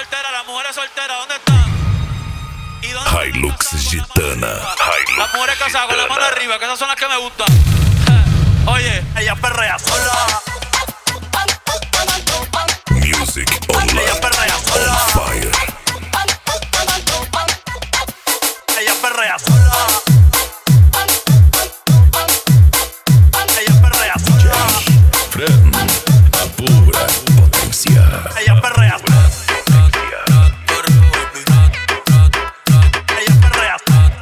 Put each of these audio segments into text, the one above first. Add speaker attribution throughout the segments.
Speaker 1: solteras, las mujeres solteras, ¿dónde están? ¿Y dónde
Speaker 2: Hilux Gitana.
Speaker 1: las mujeres casadas con la mano arriba, que esas son las que me gustan. Oye,
Speaker 3: Ella perrea sola.
Speaker 2: Music online.
Speaker 3: Ella perrea sola.
Speaker 2: On fire.
Speaker 3: Ella perrea sola. Ella perrea sola.
Speaker 2: Fran, a pura potencia.
Speaker 3: Ella perrea sola. Ella perrea sola.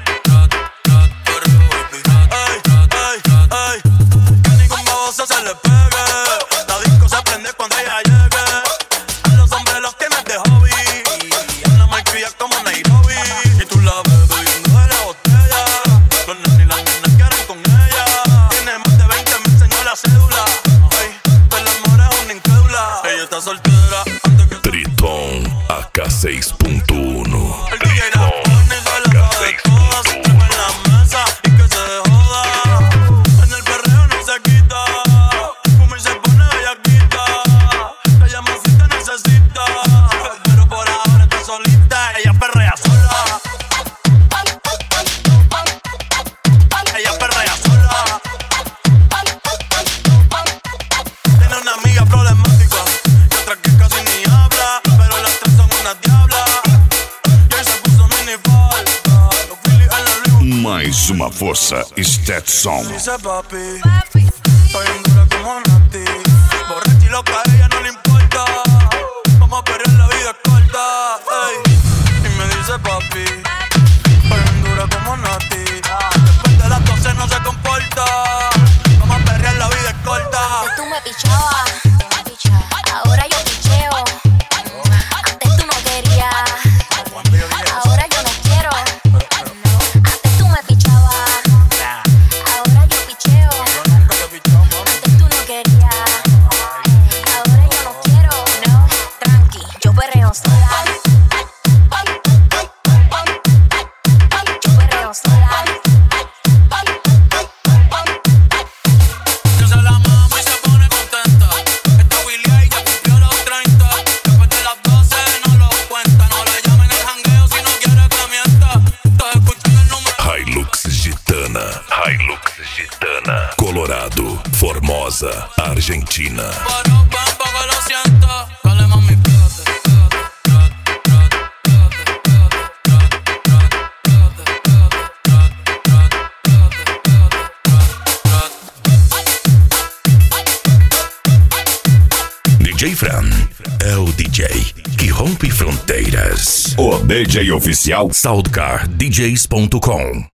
Speaker 3: Ey, ey, ey. Que ningún baboso se le pegue. La disco se prende cuando ella llegue. A los hombres los tienes de hobby. Anda malcria como Nairobi. Y tú la ves bebiendo de la botella. Los nenes y las nenas quieren con ella. Tiene más de 20, me enseñó la cédula. Ey, pues la amor es una incrédula. Ella está soltera antes que
Speaker 2: Triton AK6.1.
Speaker 3: el DJ la pone y se la sabe toda. Se trepa en la mesa y que se joda. En el perreo no se quita. Fuma y se pone bellaquita. Ella más si te necesita. Pero por ahora está solita. Ella perrea sola. Ella perrea sola. Tiene una amiga problemática y otra que casi ni habla. Pero las tres son unas diablas. Y ahí se puso mini falta. Los Phillies en la Louis.
Speaker 2: Mais uma força Stetson.
Speaker 3: Dice papi, estoy en dura como Nati. Borracha y loca, a ella no le importa. Vamos a perder, la vida es corta. Ey. Y me dice papi, estoy en dura como Nati. Después de las 12 no se comporta. Vamos a perder, la vida es corta.
Speaker 4: Antes tú me pichabas, ahora yo picheo. Antes tú no querías, ahora yo no quiero. Antes tú me pichabas, ahora yo picheo. Antes tú no querías, ahora yo no quiero. No, tranqui, yo perreo sola. Yo perreo sola.
Speaker 1: yo se la mamo y se pone contenta. Esta Willy ya cumplió los 30. Después de las 12 no lo cuenta. No le llamen el jangueo si no quiere que mienta. Estás escuchando el número.
Speaker 2: Hilux Gitana. Hilux Gitana. Colorado, Formosa, Argentina.
Speaker 1: Pero ven pa' que lo sienta. Dale mami, pégate,
Speaker 2: DJ Fran é o DJ que rompe fronteiras. O DJ oficial SoundCardDJs.com.